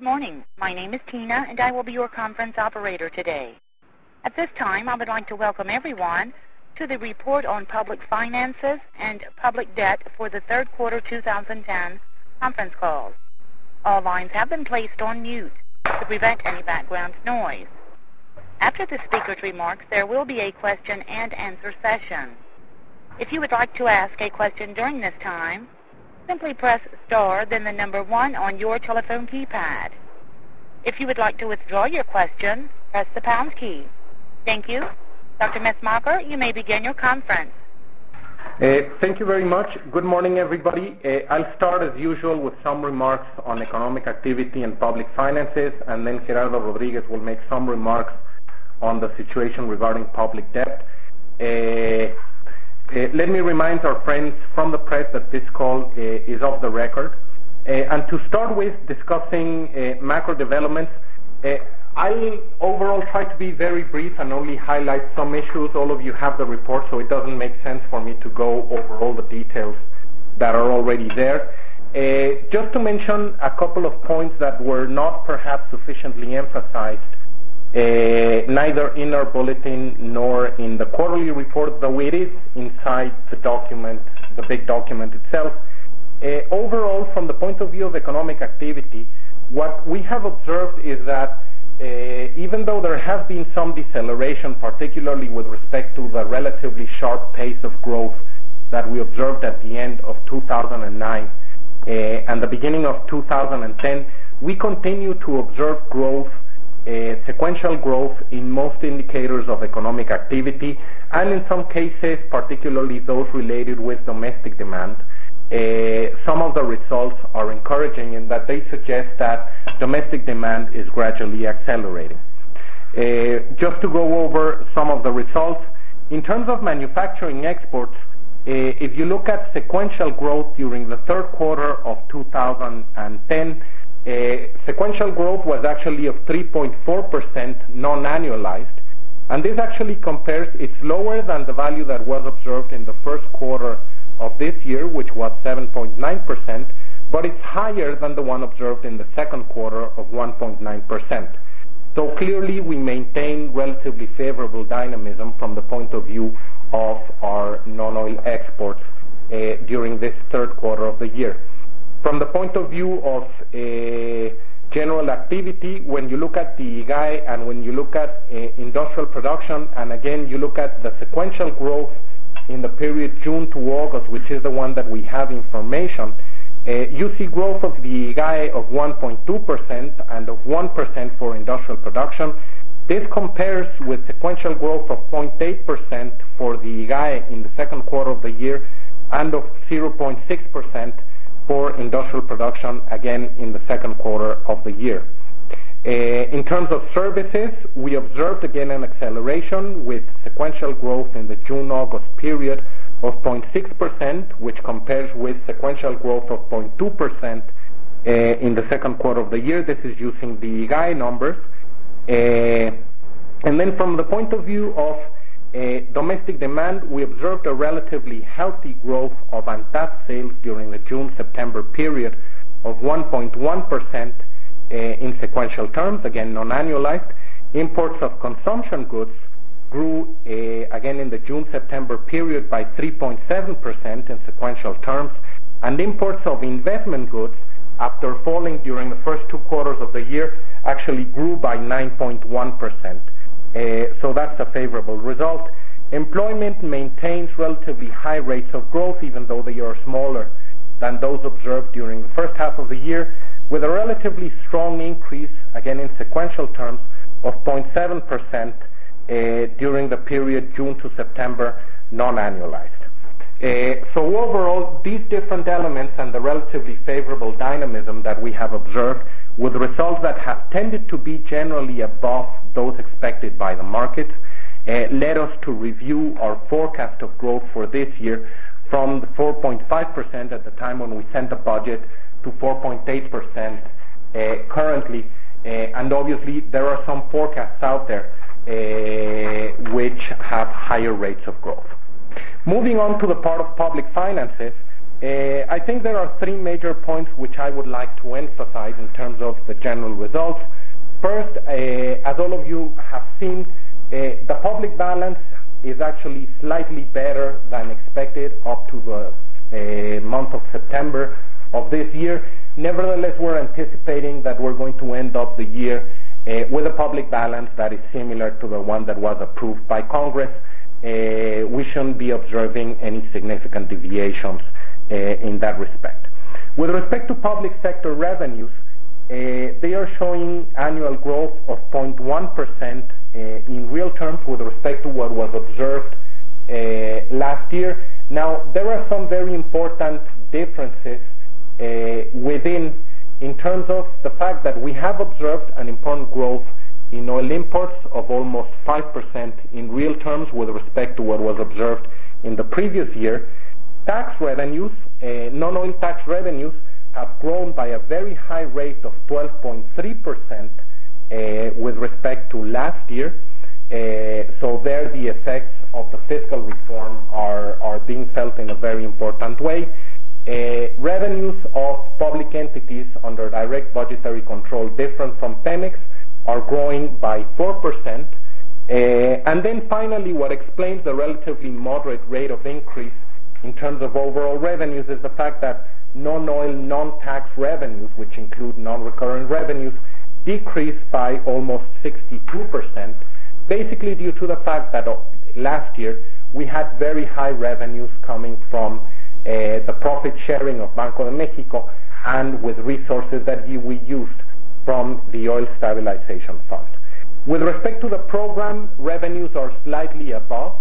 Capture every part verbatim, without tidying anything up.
Good morning. My name is Tina, and I will be your conference operator today. At this time, I would like to welcome everyone to the report on public finances and public debt for the third quarter two thousand ten conference call. All lines have been placed on mute to prevent any background noise. After the speaker's remarks, there will be a question and answer session. If you would like to ask a question during this time, simply press star, then the number one on your telephone keypad. If you would like to withdraw your question, press the pound key. Thank you. Doctor Messmacher, you may begin your conference. Uh, thank you very much. Good morning, everybody. Uh, I'll start, as usual, with some remarks on economic activity and public finances, and then Gerardo Rodriguez will make some remarks on the situation regarding public debt. Uh, Uh, let me remind our friends from the press that this call uh, is off the record. Uh, and to start with discussing uh, macro developments, uh, I'll overall try to be very brief and only highlight some issues. All of you have the report, so it doesn't make sense for me to go over all the details that are already there. Uh, just to mention a couple of points that were not perhaps sufficiently emphasized Uh, neither in our bulletin nor in the quarterly report, though it is inside the document, the big document itself. Uh, overall, from the point of view of economic activity, what we have observed is that uh, even though there has been some deceleration, particularly with respect to the relatively sharp pace of growth that we observed at the end of two thousand nine uh, and the beginning of two thousand ten, we continue to observe growth, Uh, sequential growth in most indicators of economic activity, and in some cases, particularly those related with domestic demand. Uh, some of the results are encouraging in that they suggest that domestic demand is gradually accelerating. Uh, just to go over some of the results, in terms of manufacturing exports, uh, if you look at sequential growth during the third quarter of two thousand ten, Uh, sequential growth was actually of three point four percent non-annualized, and this actually compares, it's lower than the value that was observed in the first quarter of this year, which was seven point nine percent, but it's higher than the one observed in the second quarter of one point nine percent. So clearly we maintain relatively favorable dynamism from the point of view of our non-oil exports uh, during this third quarter of the year. From the point of view of uh, general activity, when you look at the I G A I and when you look at uh, industrial production, and again you look at the sequential growth in the period June to August, which is the one that we have information, uh, you see growth of the I G A I of one point two percent and of one percent for industrial production. This compares with sequential growth of zero point eight percent for the I G A I in the second quarter of the year and of zero point six percent for industrial production, again in the second quarter of the year. Uh, in terms of services, we observed again an acceleration with sequential growth in the June-August period of zero point six percent, which compares with sequential growth of zero point two percent uh, in the second quarter of the year. This is using the I G A I numbers. Uh, and then from the point of view of Uh, domestic demand, we observed a relatively healthy growth of ANTAD sales during the June-September period of one point one percent uh, in sequential terms, again non-annualized. Imports of consumption goods grew uh, again in the June-September period by three point seven percent in sequential terms, and imports of investment goods, after falling during the first two quarters of the year, actually grew by nine point one percent. Uh, so that's a favorable result. Employment maintains relatively high rates of growth, even though they are smaller than those observed during the first half of the year, with a relatively strong increase, again in sequential terms, of zero point seven percent uh, during the period June to September, non-annualized. Uh, so overall, these different elements and the relatively favorable dynamism that we have observed, with results that have tended to be generally above those expected by the markets, uh, led us to review our forecast of growth for this year from the four point five percent at the time when we sent the budget to four point eight percent uh, currently. Uh, and obviously there are some forecasts out there uh, which have higher rates of growth. Moving on to the part of public finances, Uh, I think there are three major points which I would like to emphasize in terms of the general results. First, uh, as all of you have seen, uh, the public balance is actually slightly better than expected up to the uh, month of September of this year. Nevertheless, we're anticipating that we're going to end up the year uh, with a public balance that is similar to the one that was approved by Congress. Uh, we shouldn't be observing any significant deviations uh, in that respect. With respect to public sector revenues, uh, they are showing annual growth of zero point one percent uh, in real terms with respect to what was observed uh, last year. Now, there are some very important differences uh, within, in terms of the fact that we have observed an important growth in oil imports of almost five percent in real terms with respect to what was observed in the previous year. Tax revenues, uh, non-oil tax revenues, have grown by a very high rate of twelve point three percent uh, with respect to last year. Uh, so there the effects of the fiscal reform are, are being felt in a very important way. Uh, revenues of public entities under direct budgetary control, different from Pemex, are growing by four percent. Uh, and then finally, what explains the relatively moderate rate of increase in terms of overall revenues is the fact that non-oil, non-tax revenues, which include non-recurrent revenues, decreased by almost sixty-two percent, basically due to the fact that last year we had very high revenues coming from uh, the profit sharing of Banco de Mexico and with resources that we used from the Oil Stabilization Fund. With respect to the program, revenues are slightly above,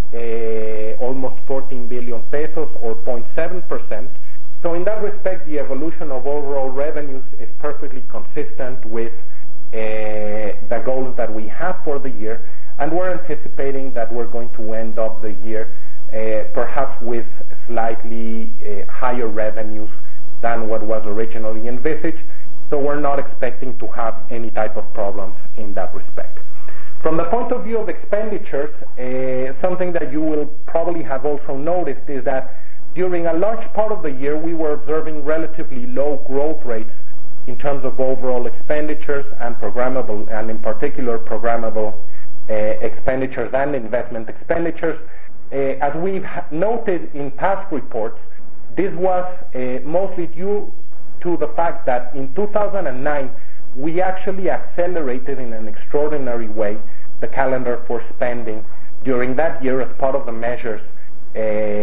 uh, almost fourteen billion pesos or zero point seven percent. So in that respect, the evolution of overall revenues is perfectly consistent with uh, the goals that we have for the year, and we're anticipating that we're going to end up the year uh, perhaps with slightly uh, higher revenues than what was originally envisaged. So we're not expecting to have any type of problems in that respect. From the point of view of expenditures, uh, something that you will probably have also noticed is that during a large part of the year we were observing relatively low growth rates in terms of overall expenditures and programmable, and in particular programmable uh, expenditures and investment expenditures. Uh, as we've noted in past reports, this was uh, mostly due to the fact that in two thousand nine we actually accelerated in an extraordinary way the calendar for spending during that year as part of the measures uh,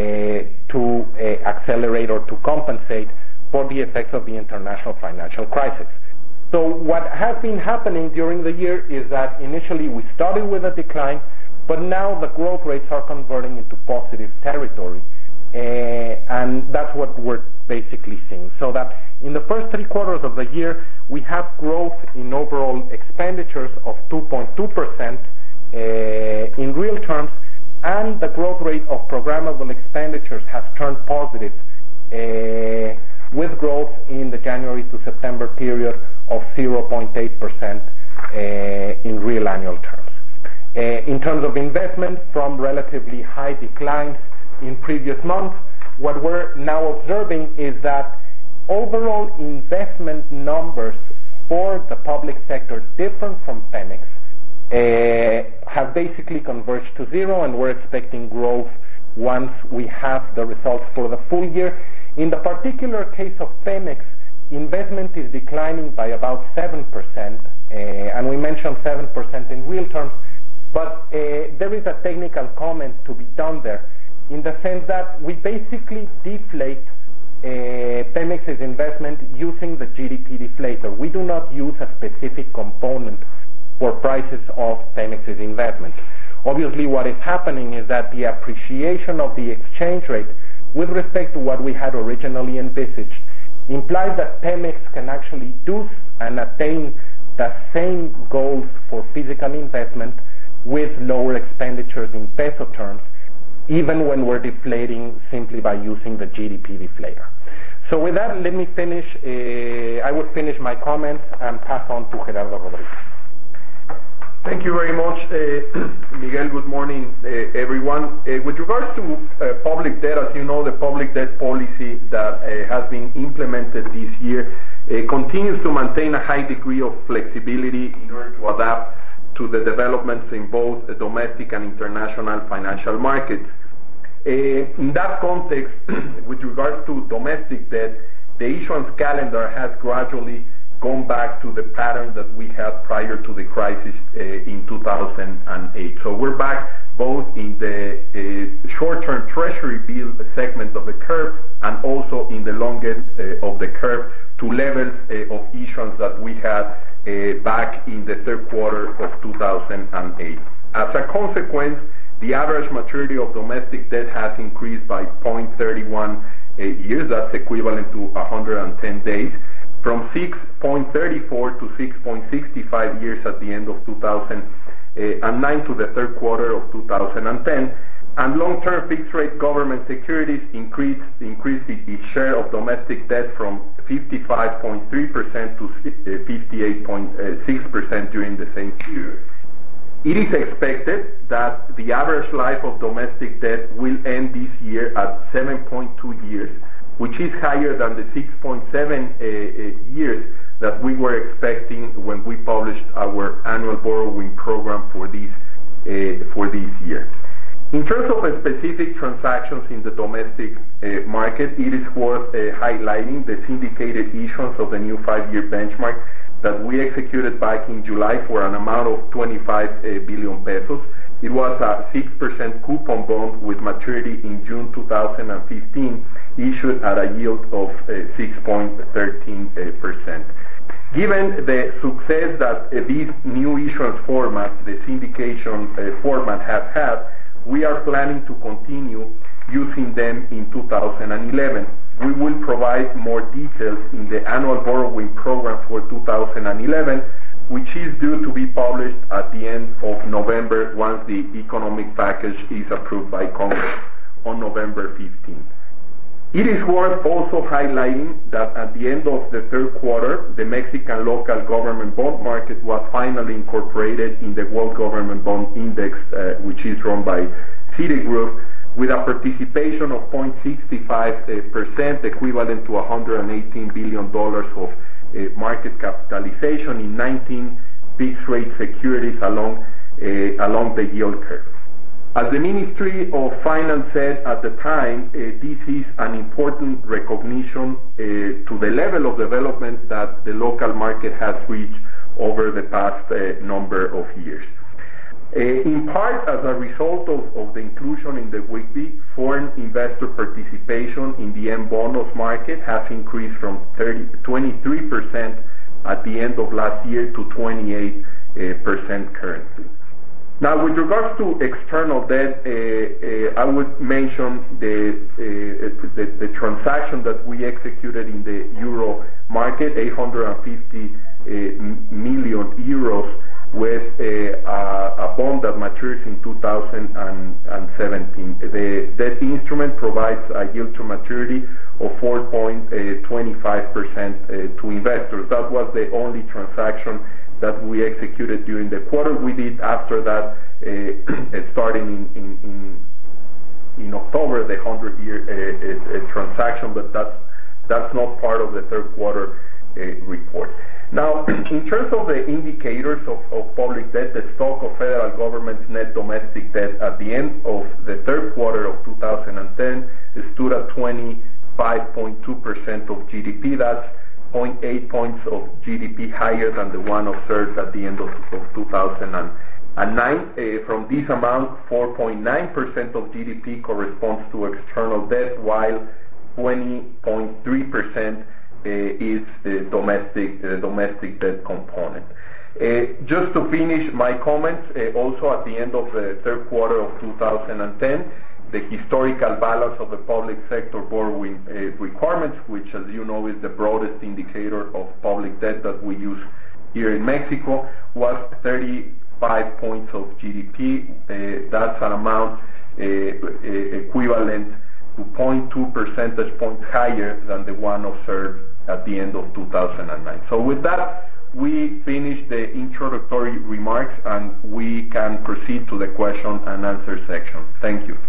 to uh, accelerate or to compensate for the effects of the international financial crisis. So what has been happening during the year is that initially we started with a decline, but now the growth rates are converting into positive territory. Uh, and that's what we're basically seeing. So that in the first three quarters of the year, we have growth in overall expenditures of two point two percent uh, in real terms, and the growth rate of programmable expenditures has turned positive uh, with growth in the January to September period of zero point eight percent uh, in real annual terms. Uh, in terms of investment, from relatively high declines in previous months, what we're now observing is that overall investment numbers for the public sector, different from Pemex, uh, have basically converged to zero, and we're expecting growth once we have the results for the full year. In the particular case of Pemex, investment is declining by about seven percent, uh, and we mentioned seven percent in real terms, but uh, there is a technical comment to be done there, in the sense that we basically deflate uh, Pemex's investment using the G D P deflator. We do not use a specific component for prices of Pemex's investment. Obviously, what is happening is that the appreciation of the exchange rate with respect to what we had originally envisaged implies that Pemex can actually do and attain the same goals for physical investment with lower expenditures in peso terms, even when we're deflating simply by using the G D P deflator. So with that, let me finish, uh, I would finish my comments and pass on to Gerardo Rodriguez. Thank you very much, uh, Miguel. Good morning, uh, everyone. Uh, with regards to uh, public debt, as you know, the public debt policy that uh, has been implemented this year uh, continues to maintain a high degree of flexibility in order to adapt to the developments in both the domestic and international financial markets. Uh, in that context, with regards to domestic debt, the issuance calendar has gradually gone back to the pattern that we had prior to the crisis uh, in two thousand eight. So we're back both in the uh, short-term treasury bill segment of the curve and also in the long end uh, of the curve to levels uh, of issuance that we had uh, back in the third quarter of two thousand eight. As a consequence, the average maturity of domestic debt has increased by zero point three one uh, years. That's equivalent to one hundred ten days. From six point three four to six point six five years at the end of two thousand nine to the third quarter of two thousand ten, and long-term fixed-rate government securities increased, increased its share of domestic debt from fifty-five point three percent to fifty-eight point six percent during the same period. It is expected that the average life of domestic debt will end this year at seven point two years, which is higher than the six point seven uh, uh, years that we were expecting when we published our annual borrowing program for this uh, for this year. In terms of uh, specific transactions in the domestic uh, market, it is worth uh, highlighting the syndicated issuance of the new five-year benchmark that we executed back in July for an amount of twenty-five uh, billion pesos. It was a six percent coupon bond with maturity in June two thousand fifteen, issued at a yield of uh, six point one three percent. Given the success that uh, this new issuance format, the syndication uh, format, has had, we are planning to continue using them in two thousand eleven. We will provide more details in the annual borrowing program for two thousand eleven, which is due to be published at the end of November once the economic package is approved by Congress on November fifteenth. It is worth also highlighting that at the end of the third quarter, the Mexican local government bond market was finally incorporated in the World Government Bond Index, uh, which is run by Citigroup, with a participation of zero point six five percent, equivalent to one hundred eighteen billion dollars of uh, market capitalization in nineteen fixed-rate securities along, uh, along the yield curve. As the Ministry of Finance said at the time, uh, this is an important recognition uh, to the level of development that the local market has reached over the past uh, number of years. Uh, in part, as a result of, of the inclusion in the W I C B, foreign investor participation in the M-bonus market has increased from twenty-three percent at the end of last year to twenty-eight percent uh, currently. Now, with regards to external debt, uh, uh, I would mention the, uh, the, the transaction that we executed in the euro market, eight hundred fifty uh, million euros, with uh, a, a bond that matures in two thousand seventeen. The debt instrument provides a yield to maturity of four point two five percent uh, to investors. That was the only transaction that we executed during the quarter. We did after that, uh, starting in, in, in, in October, the hundred-year uh, uh, transaction, but that's, that's not part of the third quarter uh, report. Now, in terms of the indicators of, of public debt, the stock of federal government's net domestic debt at the end of the third quarter of two thousand ten stood at twenty-five point two percent of G D P. That's zero point eight points of G D P higher than the one observed at the end of, of two thousand nine. Uh, from this amount, four point nine percent of G D P corresponds to external debt, while twenty point three percent uh, is the domestic, uh, domestic debt component. Uh, just to finish my comments, uh, also at the end of the third quarter of two thousand ten, the historical balance of the public sector borrowing uh, requirements, which, as you know, is the broadest indicator of public debt that we use here in Mexico, was thirty-five points of G D P. Uh, that's an amount uh, equivalent to zero point two percentage points higher than the one observed at the end of two thousand nine. So with that, we finish the introductory remarks and we can proceed to the question and answer section. Thank you.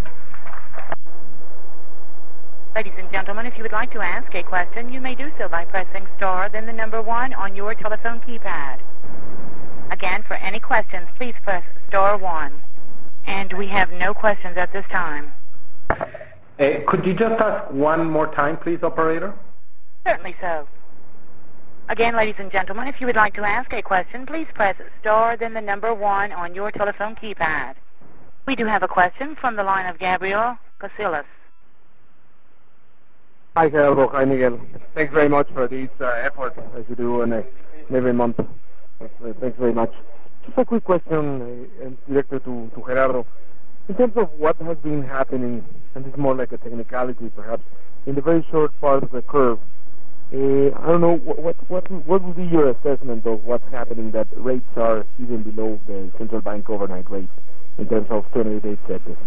Ladies and gentlemen, if you would like to ask a question, you may do so by pressing star, then the number one on your telephone keypad. Again, for any questions, please press star one. And we have no questions at this time. Uh, could you just ask one more time, please, operator? Certainly so. Again, ladies and gentlemen, if you would like to ask a question, please press star, then the number one on your telephone keypad. We do have a question from the line of Gabriel Casillas. Hi, Gerardo. Hi, Miguel. Thanks very much for these uh, efforts as you do in, uh, every month. Uh, thanks very much. Just a quick question, uh, directed to, to Gerardo. In terms of what has been happening, and this is more like a technicality perhaps, in the very short part of the curve, uh, I don't know, what, what, what would be your assessment of what's happening that rates are even below the central bank overnight rate in terms of twenty-eight seconds?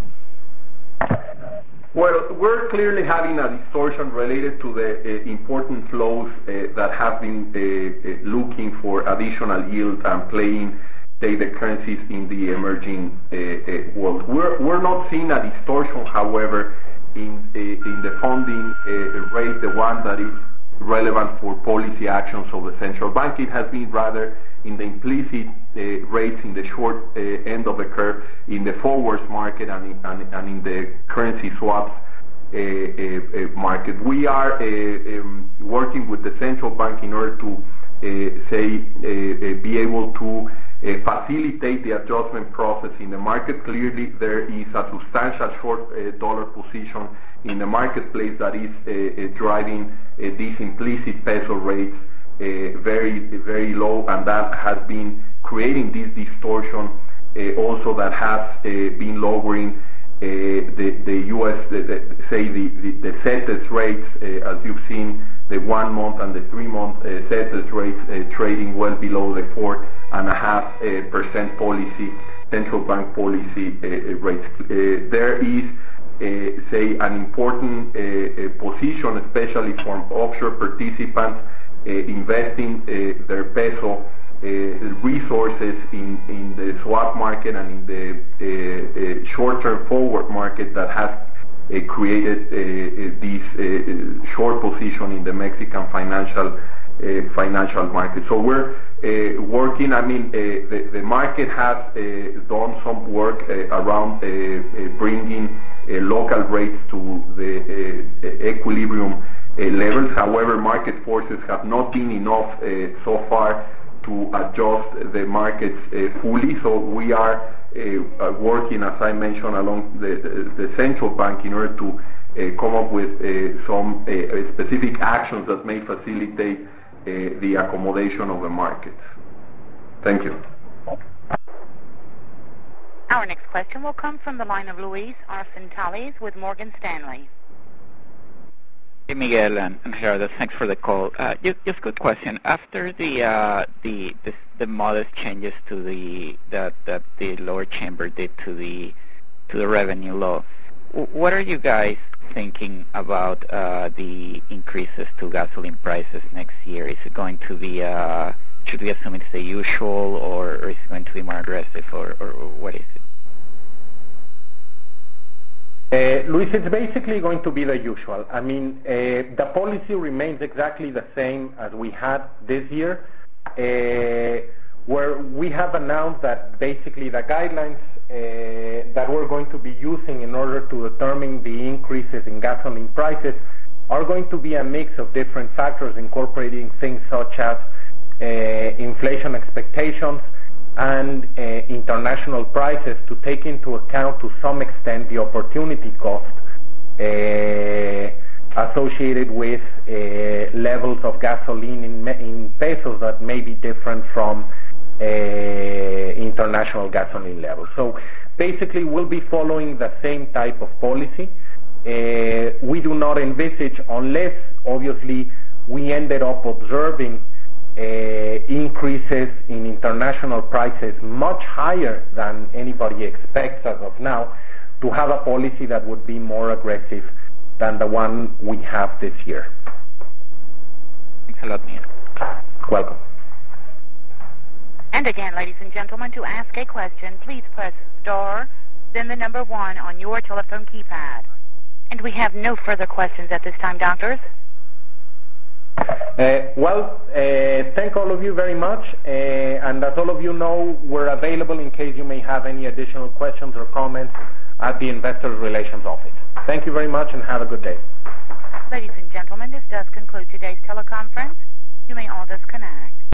Well, we're clearly having a distortion related to the uh, important flows uh, that have been uh, uh, looking for additional yield and playing say, the currencies in the emerging uh, uh, world. We're, we're not seeing a distortion, however, in, uh, in the funding uh, rate, the one that is relevant for policy actions of the central bank. It has been rather in the implicit uh, rates in the short uh, end of the curve, in the forwards market and in, and, and in the currency swaps uh, uh, uh, market. We are uh, um, working with the central bank in order to uh, say uh, uh, be able to uh, facilitate the adjustment process in the market. Clearly, there is a substantial short uh, dollar position in the marketplace that is uh, uh, driving uh, these implicit peso rates Uh, very, very low, and that has been creating this distortion uh, also that has uh, been lowering uh, the, the U S, the, the, say, the, the, the CETES rates, uh, as you've seen, the one month and the three month uh, CETES rates uh, trading well below the four and a half uh, percent policy, central bank policy uh, rates. Uh, there is Uh, say, an important uh, uh, position, especially from offshore participants, uh, investing uh, their peso uh, resources in, in the swap market and in the uh, uh, short-term forward market that has uh, created uh, uh, this uh, short position in the Mexican financial uh, financial market. So we're uh, working, I mean, uh, the, the market has uh, done some work uh, around uh, uh, bringing uh, local rates to the uh, equilibrium uh, levels. However, market forces have not been enough uh, so far to adjust the markets uh, fully. So we are uh, working, as I mentioned, along the, the, the central bank in order to uh, come up with uh, some uh, specific actions that may facilitate Uh, the accommodation of the markets. Thank you. Our next question will come from the line of Luis Arcentales with Morgan Stanley. Hey, Miguel and, and Gerardo, thanks for the call. Uh, just, just good question. After the uh, the, the the modest changes to the that that the lower chamber did to the to the revenue law, what are you guys thinking about uh, the increases to gasoline prices next year? Is it going to be, uh, should we assume it's the usual, or, or is it going to be more aggressive, or, or, or what is it? Uh, Luis, it's basically going to be the usual. I mean, uh, the policy remains exactly the same as we had this year, uh, where we have announced that basically the guidelines Uh, that we're going to be using in order to determine the increases in gasoline prices are going to be a mix of different factors, incorporating things such as uh, inflation expectations and uh, international prices, to take into account to some extent the opportunity cost uh, associated with uh, levels of gasoline in, in pesos that may be different from Uh, international gasoline levels. So basically we'll be following the same type of policy. Uh, we do not envisage, unless obviously we ended up observing uh, increases in international prices much higher than anybody expects as of now, to have a policy that would be more aggressive than the one we have this year. Thanks a lot, Miguel. Welcome. And again, ladies and gentlemen, to ask a question, please press star, then the number one on your telephone keypad. And we have no further questions at this time, doctors. Uh, well, uh, thank all of you very much. Uh, and as all of you know, we're available in case you may have any additional questions or comments at the Investor Relations Office. Thank you very much and have a good day. Ladies and gentlemen, this does conclude today's teleconference. You may all disconnect.